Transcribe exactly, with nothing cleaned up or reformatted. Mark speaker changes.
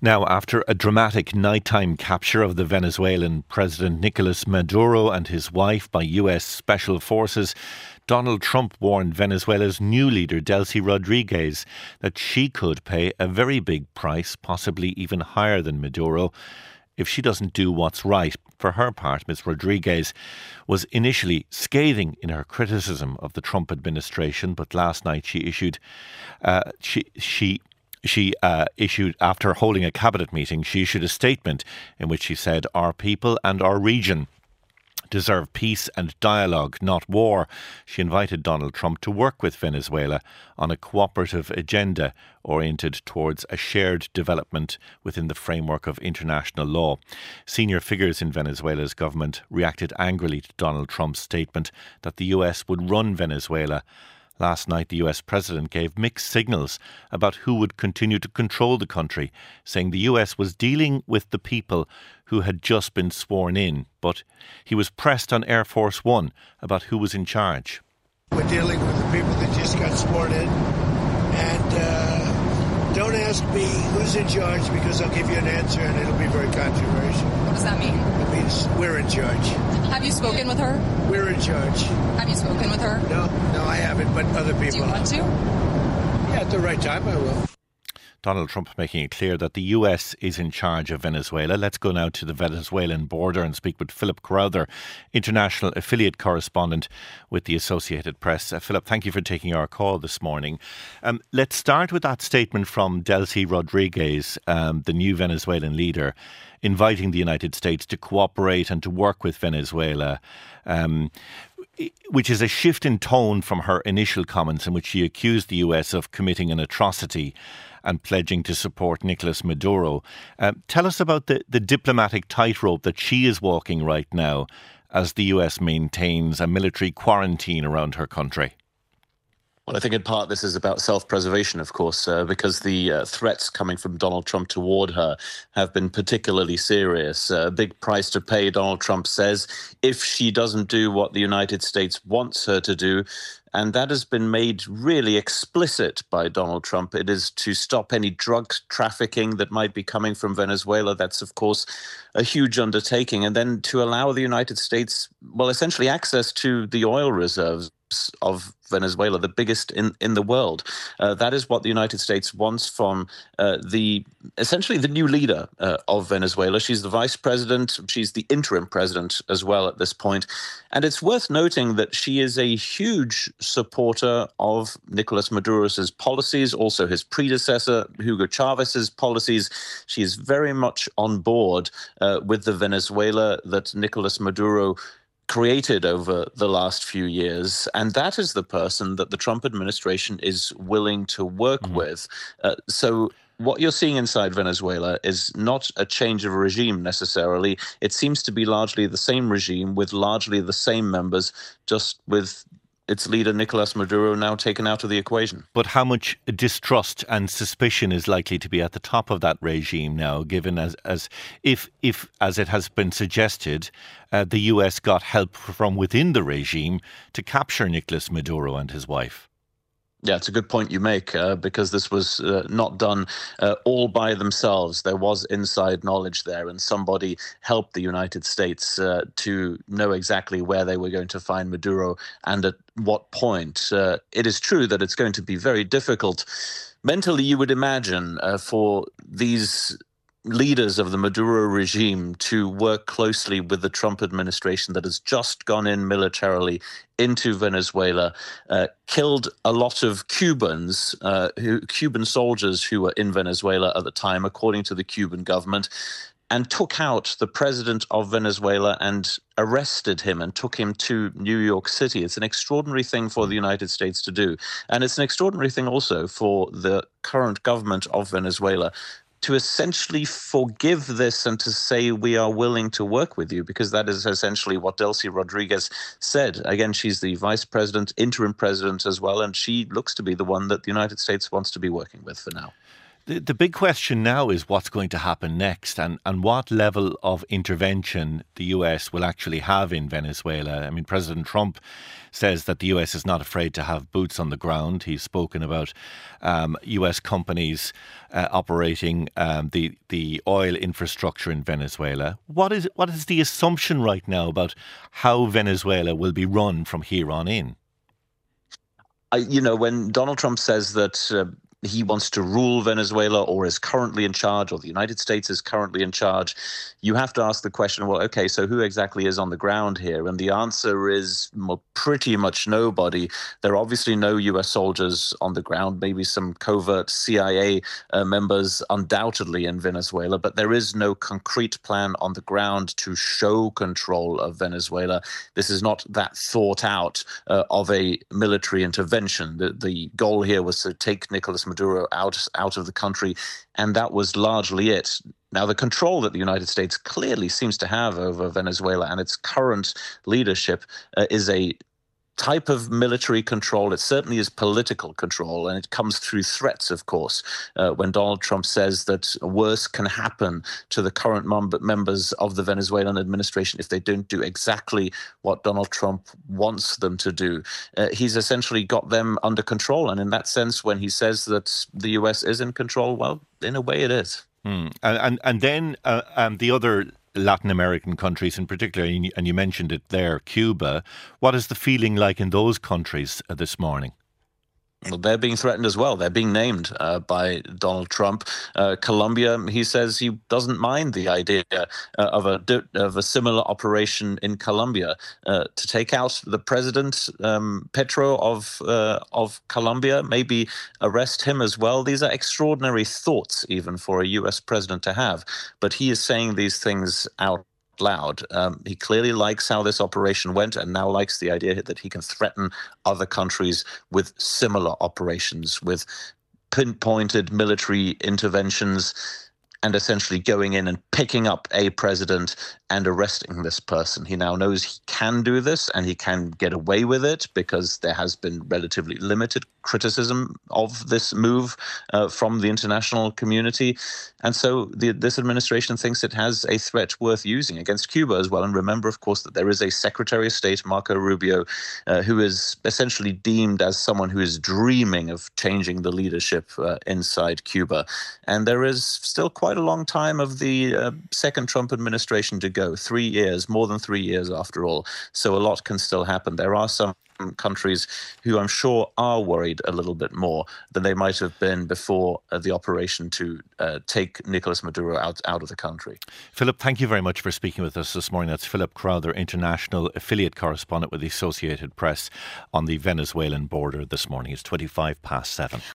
Speaker 1: Now, after a dramatic nighttime capture of the Venezuelan President Nicolas Maduro and his wife by U S Special Forces, Donald Trump warned Venezuela's new leader, Delcy Rodriguez, that she could pay a very big price, possibly even higher than Maduro, if she doesn't do what's right. For her part, Miz Rodriguez was initially scathing in her criticism of the Trump administration, but last night she issued, uh, she she. She uh, issued, after holding a cabinet meeting, she issued a statement in which she said, "Our people and our region deserve peace and dialogue, not war." She invited Donald Trump to work with Venezuela on a cooperative agenda oriented towards a shared development within the framework of international law. Senior figures in Venezuela's government reacted angrily to Donald Trump's statement that the U S would run Venezuela. Last night, the U S president gave mixed signals about who would continue to control the country, saying the U S was dealing with the people who had just been sworn in. But he was pressed on Air Force One about who was in charge.
Speaker 2: We're dealing with the people that just got sworn in. And uh, don't ask me who's in charge, because I'll give you an answer and it'll be very controversial.
Speaker 3: What does that mean?
Speaker 2: It means we're in charge.
Speaker 3: Have you spoken with her?
Speaker 2: We're in charge.
Speaker 3: Have you spoken with her?
Speaker 2: No, no, I haven't, but other people
Speaker 3: Do you want
Speaker 2: have.
Speaker 3: to?
Speaker 2: Yeah, at the right time, I will.
Speaker 1: Donald Trump making it clear that the U S is in charge of Venezuela. Let's go now to the Venezuelan border and speak with Philip Crowther, international affiliate correspondent with the Associated Press. Uh, Philip, thank you for taking our call this morning. Um, let's start with that statement from Delcy Rodriguez, um, the new Venezuelan leader, inviting the United States to cooperate and to work with Venezuela, um, which is a shift in tone from her initial comments in which she accused the U S of committing an atrocity and pledging to support Nicolas Maduro. Uh, tell us about the, the diplomatic tightrope that she is walking right now as the U S maintains a military quarantine around her country.
Speaker 4: Well, I think in part this is about self-preservation, of course, uh, because the uh, threats coming from Donald Trump toward her have been particularly serious. A uh, big price to pay, Donald Trump says, if she doesn't do what the United States wants her to do. And that has been made really explicit by Donald Trump. It is to stop any drug trafficking that might be coming from Venezuela. That's, of course, a huge undertaking. And then to allow the United States, well, essentially access to the oil reserves of Venezuela, the biggest in, in the world. Uh, that is what the United States wants from uh, the essentially the new leader uh, of Venezuela. She's the vice president. She's the interim president as well at this point. And it's worth noting that she is a huge supporter of Nicolas Maduro's policies, also his predecessor, Hugo Chavez's policies. She is very much on board uh, with the Venezuela that Nicolas Maduro created over the last few years. And that is the person that the Trump administration is willing to work mm-hmm. with. Uh, so what you're seeing inside Venezuela is not a change of regime necessarily. It seems to be largely the same regime with largely the same members, just with its leader, Nicolas Maduro, now taken out of the equation.
Speaker 1: But how much distrust and suspicion is likely to be at the top of that regime now, given as, as if, if, as it has been suggested, uh, the U S got help from within the regime to capture Nicolas Maduro and his wife?
Speaker 4: Yeah, it's a good point you make, uh, because this was uh, not done uh, all by themselves. There was inside knowledge there, and somebody helped the United States uh, to know exactly where they were going to find Maduro and at what point. Uh, it is true that it's going to be very difficult mentally, you would imagine, uh, for these leaders of the Maduro regime to work closely with the Trump administration that has just gone in militarily into Venezuela, uh, killed a lot of Cubans, uh, who, Cuban soldiers who were in Venezuela at the time, according to the Cuban government, and took out the president of Venezuela and arrested him and took him to New York City. It's an extraordinary thing for the United States to do. And it's an extraordinary thing also for the current government of Venezuela to essentially forgive this and to say we are willing to work with you, because that is essentially what Delcy Rodriguez said. Again, she's the vice president, interim president as well, and she looks to be the one that the United States wants to be working with for now.
Speaker 1: The, the big question now is what's going to happen next, and, and what level of intervention the U S will actually have in Venezuela. I mean, President Trump says that the U S is not afraid to have boots on the ground. He's spoken about um, U S companies uh, operating um, the the oil infrastructure in Venezuela. What is what is the assumption right now about how Venezuela will be run from here on in?
Speaker 4: I, you know, when Donald Trump says that uh, he wants to rule Venezuela or is currently in charge, or the United States is currently in charge, you have to ask the question, well, okay, so who exactly is on the ground here? And the answer is, well, pretty much nobody. There are obviously no U S soldiers on the ground, maybe some covert C I A uh, members undoubtedly in Venezuela, but there is no concrete plan on the ground to show control of Venezuela. This is not that thought out uh, of a military intervention. The, the goal here was to take Nicolas Maduro out, out of the country, and that was largely it. Now, the control that the United States clearly seems to have over Venezuela and its current leadership uh, is a type of military control. It certainly is political control, and it comes through threats, of course. Uh, when Donald Trump says that worse can happen to the current mem- members of the Venezuelan administration if they don't do exactly what Donald Trump wants them to do, uh, he's essentially got them under control. And in that sense, when he says that the U S is in control, well, in a way it is.
Speaker 1: Hmm. And, and and then uh, um, the other Latin American countries in particular, and you mentioned it there, Cuba. What is the feeling like in those countries uh, this morning?
Speaker 4: Well, they're being threatened as well. They're being named uh, by Donald Trump. Uh, Colombia, he says he doesn't mind the idea uh, of a of a similar operation in Colombia uh, to take out the president, um, Petro of uh, of Colombia, maybe arrest him as well. These are extraordinary thoughts, even for a U S president to have. But he is saying these things out loud. Um, he clearly likes how this operation went, and now likes the idea that he can threaten other countries with similar operations, with pinpointed military interventions, and essentially going in and picking up a president and arresting this person. He now knows he can do this, and he can get away with it because there has been relatively limited criticism of this move uh, from the international community. And so the, this administration thinks it has a threat worth using against Cuba as well. And remember, of course, that there is a Secretary of State, Marco Rubio, uh, who is essentially deemed as someone who is dreaming of changing the leadership uh, inside Cuba. And there is still quite a long time of the uh, second Trump administration to go. Three years, more than three years after all. So a lot can still happen. There are some countries who I'm sure are worried a little bit more than they might have been before uh, the operation to uh, take Nicolas Maduro out, out of the country.
Speaker 1: Philip, thank you very much for speaking with us this morning. That's Philip Crowther, international affiliate correspondent with the Associated Press on the Venezuelan border this morning. It's twenty-five past seven.